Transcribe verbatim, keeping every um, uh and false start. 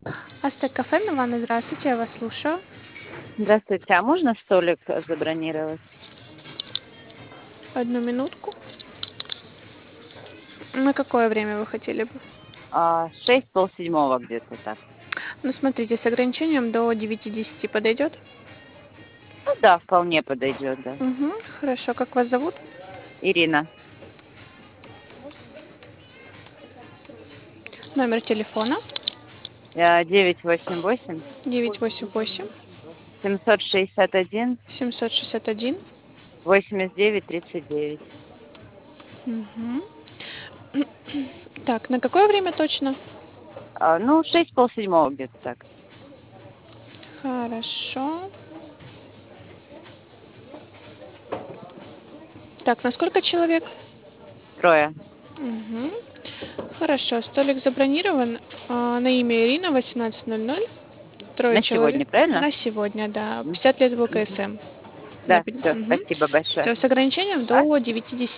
Астек кафе, Милана, здравствуйте, я вас слушаю. Здравствуйте, а можно столик э, забронировать? Одну минутку. На какое время вы хотели бы? А, шесть, полседьмого где-то так. Ну, смотрите, с ограничением до девяти десяти подойдет? Ну да, вполне подойдет, да. Угу, хорошо. Как вас зовут? Ирина, Номер телефона э, девять восемь восемь девять восемь восемь семьсот шестьдесят один семьсот шестьдесят один. восемьдесят девять тридцать девять. Угу. Так, на какое время точно? А, ну, шесть, полседьмого где-то так. Хорошо. Так, на сколько человек? Трое. Угу. Хорошо, столик забронирован а, на имя Ирина, восемнадцать ноль ноль. Трое На человек. сегодня, правильно? На сегодня, да. М, пятьдесят лет в мгм. ВКСМ. Да, все, спасибо большое. Все, с ограничением А? до девяти десяти.